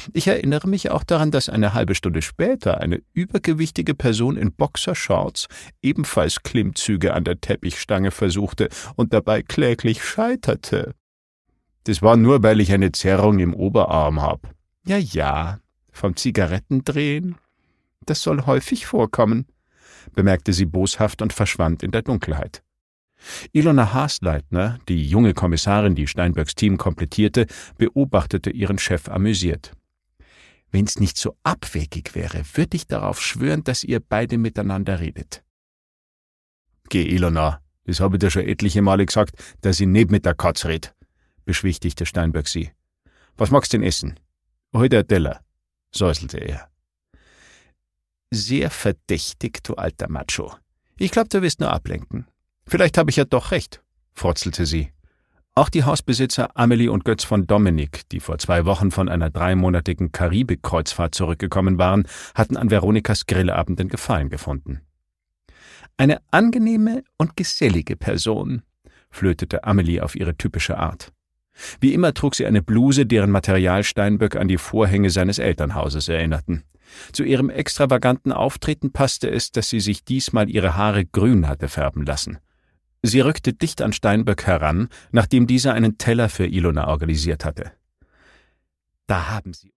Ich erinnere mich auch daran, dass eine halbe Stunde später eine übergewichtige Person in Boxershorts ebenfalls Klimmzüge an der Teppichstange versuchte und dabei kläglich scheiterte. Das war nur, weil ich eine Zerrung im Oberarm habe. Ja, vom Zigarettendrehen? Das soll häufig vorkommen, bemerkte sie boshaft und verschwand in der Dunkelheit. Ilona Haßleitner, die junge Kommissarin, die Steinböcks Team komplettierte, beobachtete ihren Chef amüsiert. »Wenn's nicht so abwegig wäre, würde ich darauf schwören, dass ihr beide miteinander redet.« »Geh, Ilona, das habe ich dir schon etliche Male gesagt, dass ich nicht mit der Katz red«, beschwichtigte Steinböck sie. »Was magst du denn essen?« »Hol dir einen Teller«, säuselte er. »Sehr verdächtig, du alter Macho. Ich glaube, du wirst nur ablenken. Vielleicht habe ich ja doch recht«, frotzelte sie. Auch die Hausbesitzer Amelie und Götz von Dominik, die vor 2 Wochen von einer 3-monatigen Karibik-Kreuzfahrt zurückgekommen waren, hatten an Veronikas Grillabenden Gefallen gefunden. »Eine angenehme und gesellige Person«, flötete Amelie auf ihre typische Art. Wie immer trug sie eine Bluse, deren Material Steinböck an die Vorhänge seines Elternhauses erinnerten. Zu ihrem extravaganten Auftreten passte es, dass sie sich diesmal ihre Haare grün hatte färben lassen. Sie rückte dicht an Steinböck heran, nachdem dieser einen Teller für Ilona organisiert hatte. »Da haben Sie